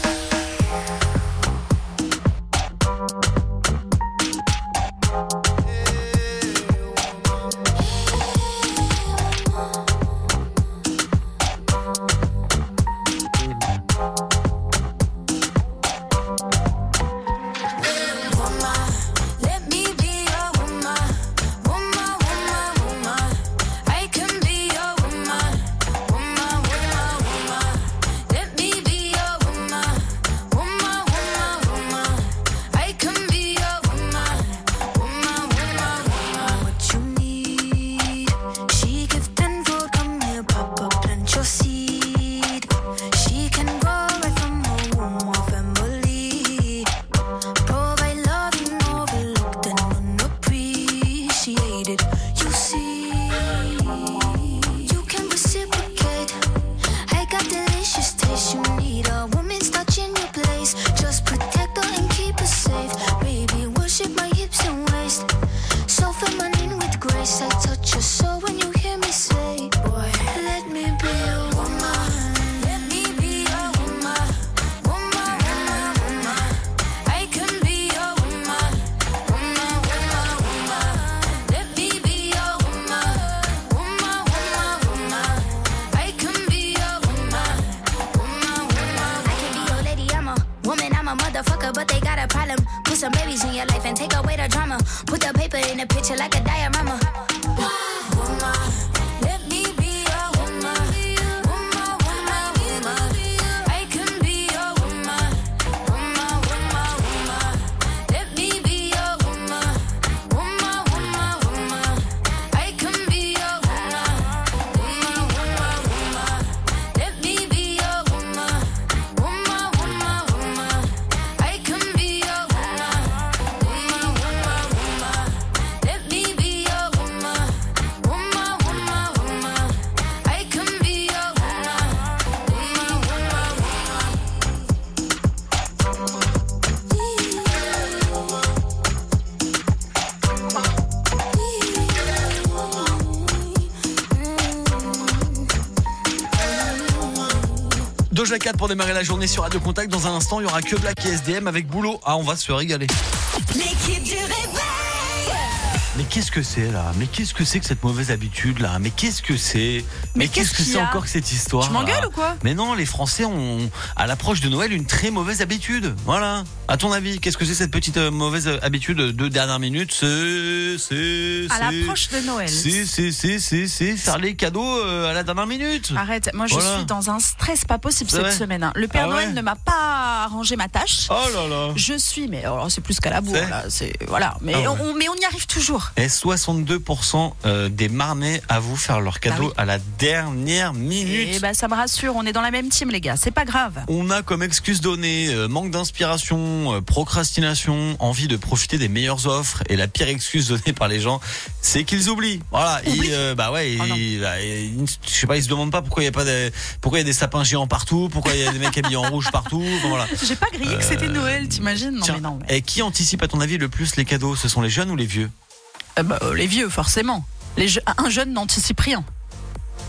Doja Cat pour démarrer la journée sur Radio Contact. Dans un instant, il y aura que Black et S D M avec Boulot. Ah, on va se régaler. L'équipe du réveil. Mais qu'est-ce que c'est là? Mais qu'est-ce que c'est que cette mauvaise habitude là? Mais qu'est-ce que c'est? Mais, Mais qu'est-ce qu'est-ce que qu'il c'est y a encore que cette histoire? Tu m'engueules ou quoi? Mais non, les Français ont, à l'approche de Noël, une très mauvaise habitude. Voilà. À ton avis, qu'est-ce que c'est cette petite euh, mauvaise habitude de dernière minute? C'est, c'est, À c'est- l'approche de Noël. C'est, c'est, c'est, c'est, c'est faire les cadeaux euh, à la dernière minute. Arrête, moi je Voilà. suis dans un stress pas possible C'est cette vrai semaine. hein. Le Père Ah Noël ouais ne m'a pas arrangé ma tâche. Oh là là. Je suis, mais alors c'est plus qu'à la bourre C'est là. C'est voilà, mais Ah ouais. on, mais on y arrive toujours. Et soixante-deux pour cent euh, des Marnais avouent faire leurs cadeaux Bah oui. à la dernière minute. Et bah ça me rassure, on est dans la même team les gars, c'est pas grave. On a comme excuse donnée euh, manque d'inspiration, euh, procrastination, envie de profiter des meilleures offres, et la pire excuse donnée par les gens, c'est qu'ils oublient. Voilà, ils, euh, bah ouais, ils, Oh non. bah, ils- je sais pas, ils se demandent pas pourquoi il y a pas des, pourquoi il y a des sapins géants partout, pourquoi il y a des mecs habillés en rouge partout. Enfin, voilà. J'ai pas grillé que c'était Noël, t'imagines? Non Tiens, mais non. Mais... Et qui anticipe à ton avis le plus les cadeaux? Ce sont les jeunes ou les vieux? Euh, bah, euh, les vieux forcément. Les je- Un jeune n'anticipe rien.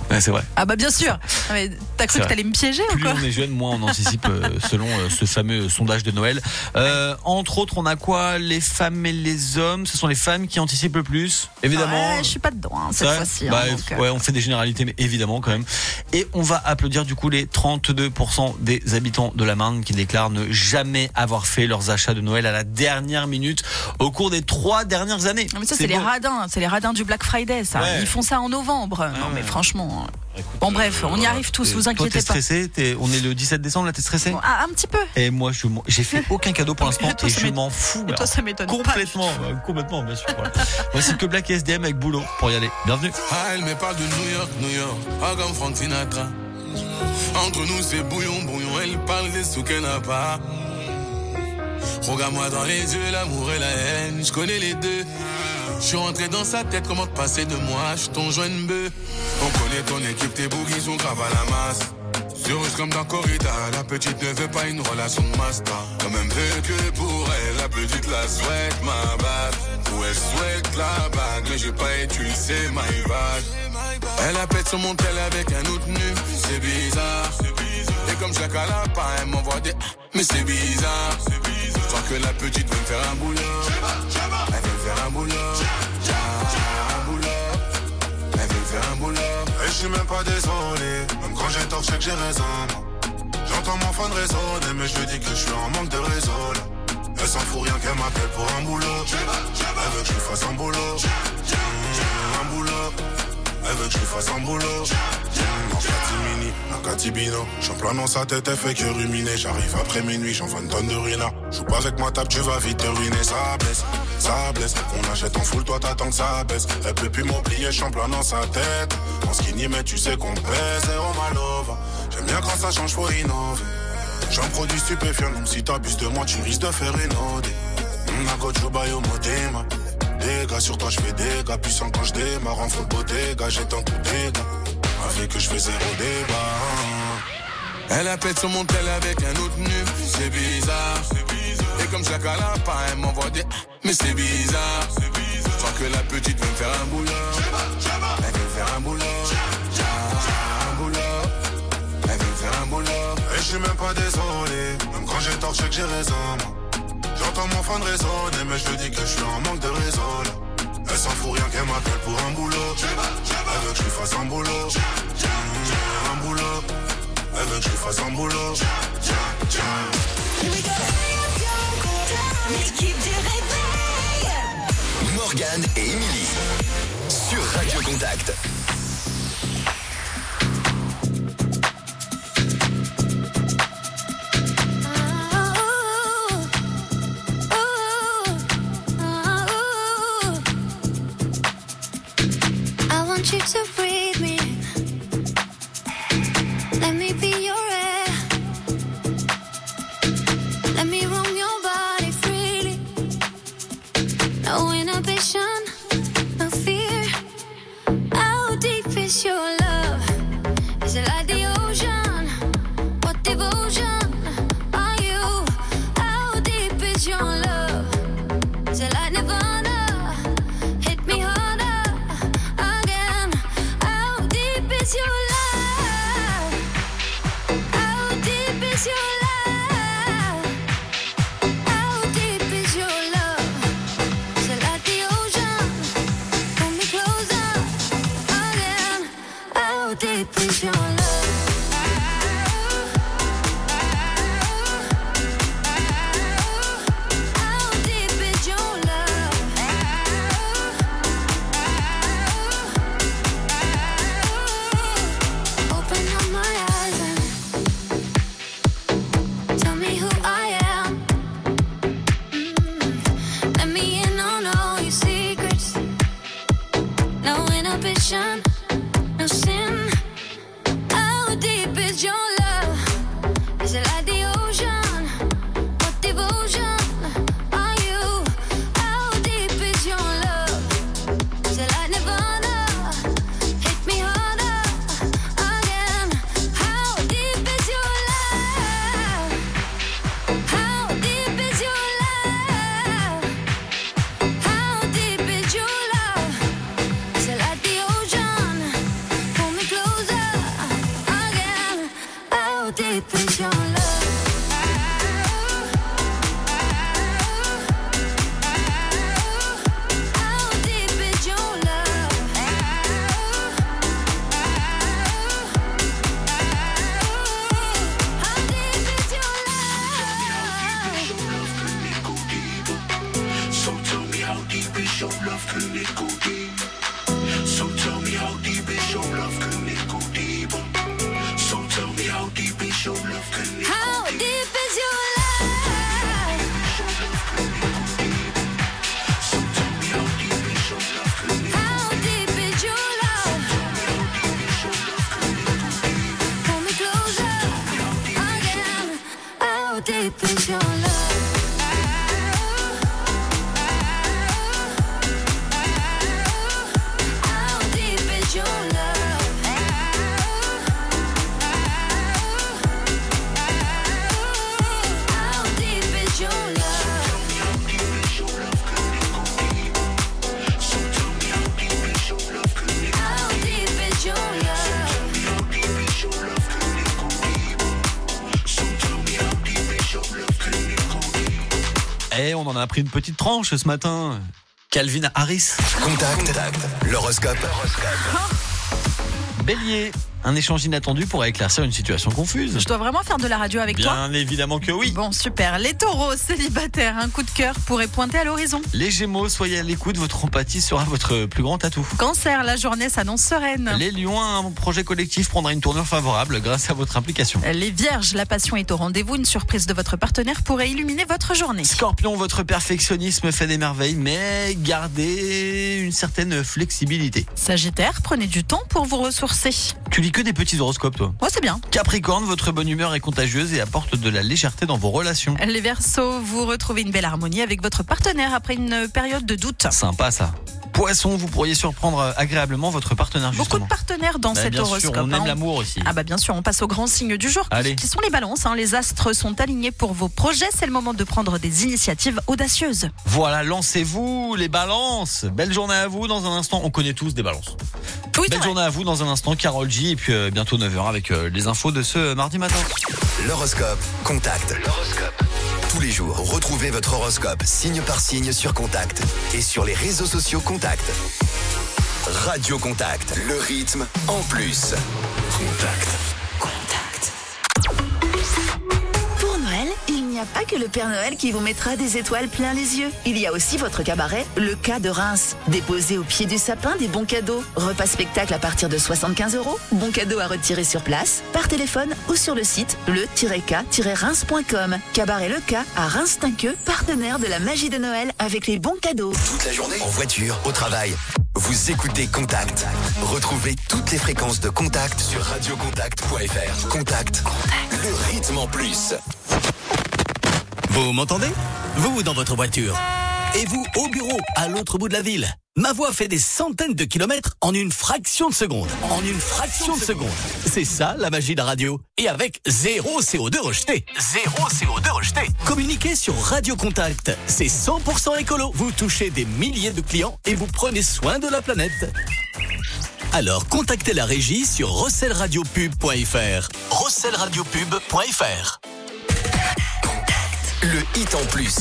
Ouais, c'est vrai. Ah bah bien sûr. Mais t'as cru que t'allais me piéger Plus ou quoi? on est jeune, moins on anticipe euh, selon euh, ce fameux sondage de Noël. Euh, entre autres, on a quoi? Les femmes et les hommes. Ce sont les femmes qui anticipent le plus, évidemment. Ouais, je suis pas dedans hein, cette Ouais, fois-ci. bah, hein, donc, euh... ouais, on fait des généralités, mais évidemment quand même. Et on va applaudir du coup les trente-deux pour cent des habitants de la Marne qui déclarent ne jamais avoir fait leurs achats de Noël à la dernière minute au cours des trois dernières années. Non, mais ça c'est, c'est les radins, c'est les radins du Black Friday, ça. Ouais. Ils font ça en novembre. Ah, non mais ouais. franchement. Écoute, bon bref, on y arrive tous, vous inquiétez toi, t'es pas. stressé, t'es, on est le dix-sept décembre, là t'es stressé? Bon, ah, un petit peu. Et moi je, j'ai fait aucun cadeau pour l'instant et, et je m'en fous. Et toi ça m'étonne complètement, pas. Euh, complètement bien sûr. Voilà. Voici que Black S D M avec Boulot pour y aller. Bienvenue. Ah, elle me parle de New York, New York, ah comme Frank Sinatra. Entre nous c'est bouillon, bouillon, elle parle des sous qu'elle n'a pas. Regarde-moi dans les yeux, l'amour et la haine, je connais les deux. Je suis rentré dans sa tête, comment te passer de moi, je ton joint bœuf. On connaît ton équipe, tes boogies sont grave à la masse. Sur rouge comme dans Corrida, la petite ne veut pas une relation de master. Quand même peu que pour elle, la petite la souhaite ma batte. Ou elle souhaite la bague, mais j'ai pas utilisé my bad. Elle appelle sur mon tel avec un autre nu, c'est bizarre. Et comme je la cale pas, elle m'envoie des... Mais c'est bizarre. Je crois que la petite veut me faire un boulot. Elle veut me faire un boulot. Un boulot. Elle veut me faire un boulot. Et je suis même pas désolé. Même quand j'ai tort, je sais que j'ai raison. J'entends mon fan raisonner, mais je lui dis que je suis en manque de réseau. Elle s'en fout rien qu'elle m'appelle pour un boulot. Elle veut que je lui fasse un boulot. Mmh, un boulot. Elle veut que je lui fasse un boulot. Mmh, en catimini, un catibino. J'en plein dans sa tête, elle fait que ruminer. J'arrive après minuit, j'en fais une tonne de ruina. Joue pas avec ma table, tu vas vite te ruiner. Ça blesse, ça blesse. On achète en full, toi t'attends que ça baisse. Elle peut plus m'oublier, j'en plein dans sa tête. En skinny, mais tu sais qu'on pèse. Zéro malova. J'aime bien quand ça change, faut innover. J'suis un produit stupéfiant, même si t'abuses de moi, tu risques de faire une ode. Nago Chubayo Modema. Dégâts sur toi, j'fais des gars puissants quand j'démarre. En full bodega, j'éteins tout dégâts. Avec que j'fais zéro débat. Elle appelle sur mon tel avec un autre nu, c'est bizarre. Et comme je la cale pas, elle m'envoie des... Mais c'est bizarre. Je crois que la petite veut me faire un boulot. Elle veut me faire un boulot. Un boulot. Elle veut me faire un boulot. Et je suis même pas désolé. Même quand j'ai tort, je sais que j'ai raison. J'entends mon fan raisonner, mais je lui dis que je suis en manque de réseau. Elle s'en fout rien qu'elle m'appelle pour un boulot. Elle veut que je lui fasse un boulot. Mmh, un boulot. Elle veut que je lui fasse un boulot. L'équipe du réveil. Morgane et Émilie sur Radio Contact. You to breathe me. Let me be your air. Let me roam your body freely. No inhibition, no fear. How deep is your love? Is it like the ocean? What devotion are you? How deep is your love? Is it like Nirvana? Hit me harder. Is your love? How deep is your love? How deep is your love? Is it like the ocean? Pull me closer again. How deep is your love? No sin. How deep is your love? Your love, can it go deep? So tell me how deep is your love, can it go deep? So tell me how deep is your love, can it How go deep? deep is your love? So tell me how deep is your love, can it How deep is your love? Pull me closer again. How deep is your love? Et on en a pris une petite tranche ce matin. Calvin Harris. Contact, l'horoscope. Bélier, un échange inattendu pourrait éclaircir une situation confuse. Je dois vraiment faire de la radio avec toi? Bien évidemment que oui. Bon, super. Les taureaux, célibataires, un coup de cœur pourrait pointer à l'horizon. Les gémeaux, soyez à l'écoute, votre empathie sera votre plus grand atout. Cancer, la journée s'annonce sereine. Les lions, un projet collectif prendra une tournure favorable grâce à votre implication. Les vierges, la passion est au rendez-vous. Une surprise de votre partenaire pourrait illuminer votre journée. Scorpion, votre perfectionnisme fait des merveilles, mais gardez une certaine flexibilité. Sagittaire, prenez du temps pour vous ressourcer. Tu lis que des petits horoscopes, toi? Ouais, c'est bien. Capricorne, votre bonne humeur est contagieuse et apporte de la légèreté dans vos relations. Les Verseaux, vous retrouvez une belle harmonie avec votre partenaire après une période de doute. Sympa ça. Poisson, vous pourriez surprendre agréablement votre partenaire justement. Beaucoup de partenaires dans bah, cet bien horoscope. Sûr, on aime hein. l'amour aussi. Ah bah bien sûr, on passe aux grands signes du jour, Allez. qui sont les balances. Hein. Les astres sont alignés pour vos projets. C'est le moment de prendre des initiatives audacieuses. Voilà, lancez-vous les balances. Belle journée à vous. Dans un instant, on connaît tous des balances. Oui, Belle journée à vous. Dans un instant, Carole J. Et puis euh, bientôt neuf heures avec euh, les infos de ce mardi matin. L'horoscope. Contact. L'horoscope. Tous les jours, retrouvez votre horoscope signe par signe sur Contact et sur les réseaux sociaux Contact. Radio Contact. Le rythme en plus. Contact. Pour Noël, il n'y a pas que le Père Noël qui vous mettra des étoiles plein les yeux. Il y a aussi votre cabaret, le K de Reims. Déposez au pied du sapin des bons cadeaux. Repas spectacle à partir de soixante-quinze euros. Bons cadeaux à retirer sur place, par téléphone ou sur le site le tiret k tiret reims point com. Cabaret Le K à Reims-Tinqueux, partenaire de la magie de Noël avec les bons cadeaux. Toute la journée, en voiture, au travail. Vous écoutez Contact. Retrouvez toutes les fréquences de Contact sur radio contact point f r. Contact. Le rythme en plus. Vous m'entendez? Vous dans votre voiture. Et vous au bureau, à l'autre bout de la ville. Ma voix fait des centaines de kilomètres en une fraction de seconde. En une fraction de seconde. C'est ça la magie de la radio. Et avec zéro C O deux rejeté. Zéro C O deux rejeté. Communiquez sur Radio Contact. C'est cent pour cent écolo. Vous touchez des milliers de clients et vous prenez soin de la planète. Alors contactez la régie sur rossel radio pub point f r. rossel radio pub point f r. Le hit en plus.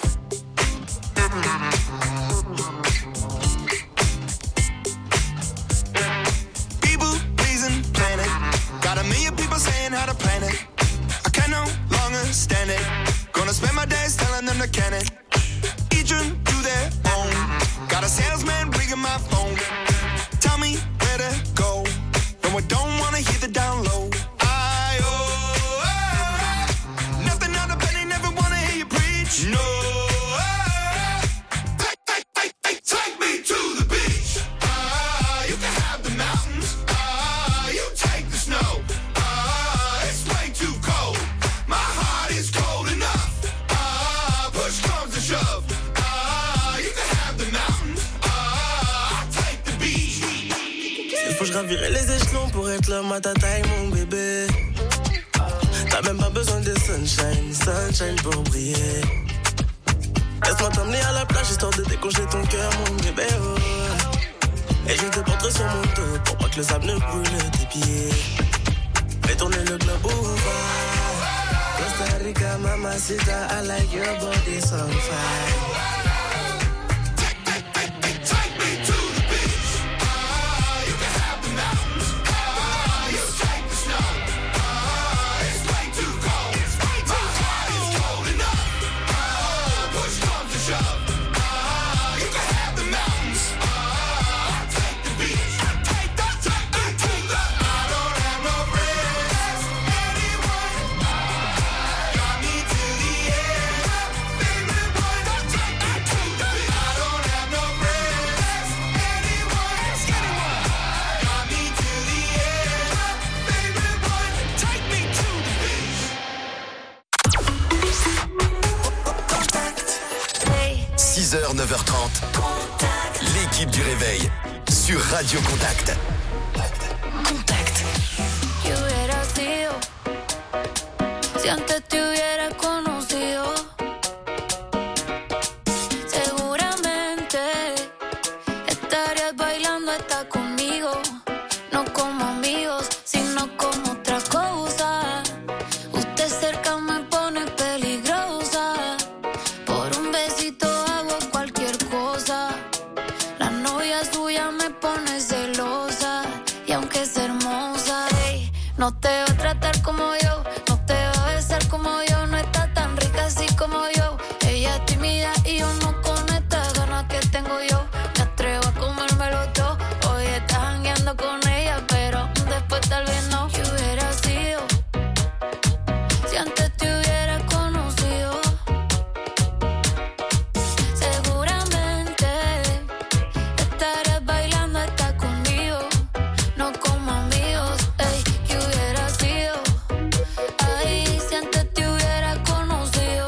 People pleasing planet. Got a million people saying how to plan it. I can no longer stand it. Gonna spend my days telling them to can it. Each one to their own. Got a salesman ringing my phone. Tell me where to go. No, I don't wanna hear the down low. I oh, oh, nothing on the penny, never wanna hear you preach. No. Take me to the beach. Ah, you can have the mountains. Ah, you take the snow. Ah, it's way too cold. My heart is cold enough. Ah, push comes to shove. Ah, you can have the mountains. Ah, I'll take the beach. Il faut que je gravirais les échelons pour être l'homme à ta taille, mon bébé. T'as même pas besoin de sunshine, sunshine pour briller. Laisse-moi t'emmener à la plage histoire de décongeler ton cœur, mon bébé, oh. Et je te porterai sur mon dos pour pas que le sable ne brûle tes pieds. Fais tourner le globe, oh, va. Mamacita, I like your body so fine. six heures, neuf heures trente. L'équipe du réveil sur Radio Contact. Contact. Si hubiera sido, si antes te hubiera conocido, seguramente estarías bailando hasta conmigo, no como amigos, sino como otra cosa. Usted cerca me pone peligrosa, por un besito hago cualquier cosa. La novia suya me pone celosa, y aunque es hermosa, ey, no te va a tratar como yo, no te va a besar como yo, no está tan rica así como yo. Ella es tímida y yo no con estas ganas que tengo yo. Me atrevo a comérmelo todo, hoy estás jangueando con ella, pero después tal vez no. ¿Qué hubiera sido si antes te hubiera conocido? Seguramente estarías bailando hasta conmigo, no como amigos, ey. ¿Qué hubiera sido? Ay, si antes te hubiera conocido.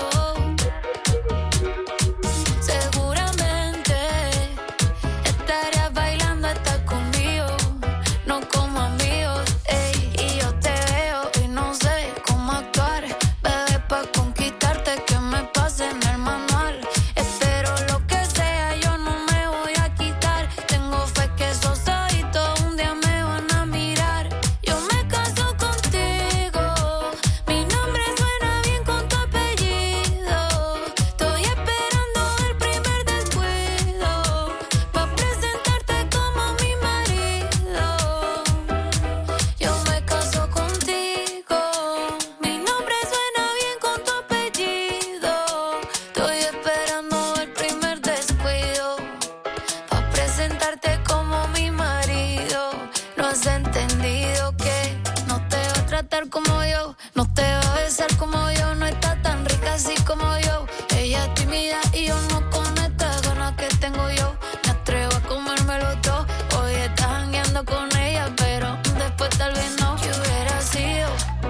Seguramente estarías bailando hasta conmigo, no como amigos, ey. Y yo te veo y no sé cómo actuar, bebé, pa' conquistarte que me pase en el manual. Espero lo que sea, yo no me voy a quitar. Tengo fe que esos ojitos un día me van a mirar. Yo me caso contigo, mi nombre suena bien con tu apellido. Estoy esperando el primer descuido, pa' presentarte como mi marido. Yo me caso contigo, mi nombre suena bien con tu apellido. Estoy esperando el primer descuido, pa' presentarte como mi marido. No has entendido que no te va a tratar como yo, no te va a besar como yo, no está tan rica así como yo. Ella es tímida y yo no con estas ganas que tengo yo. Me atrevo a comérmelo todo, hoy estás jangueando con ella, pero después tal vez no. ¿Qué hubiera sido?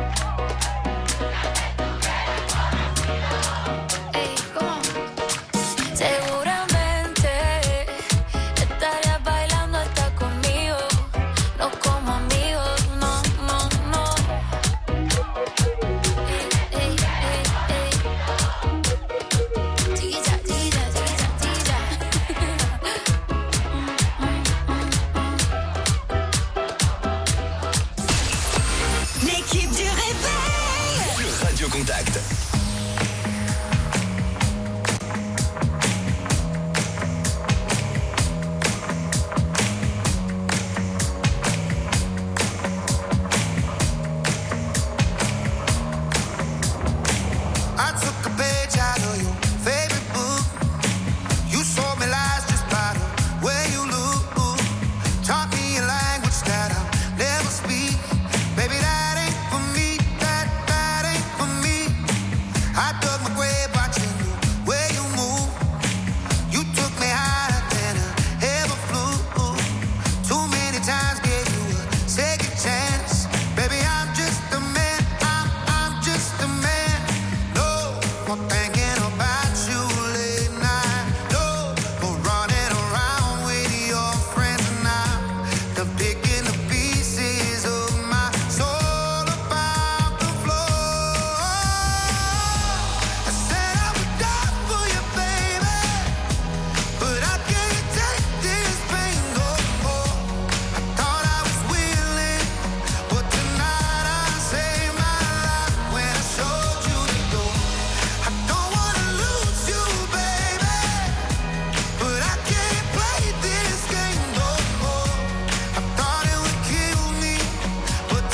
Ey, ¿cómo? Seguramente estarías bailando hasta conmigo, no como amigos, no, no, no. Ey, ey, ey, ey. Chiquilla, chiquilla, chiquilla, chiquilla. L'équipe du réveil sur Radio Contact.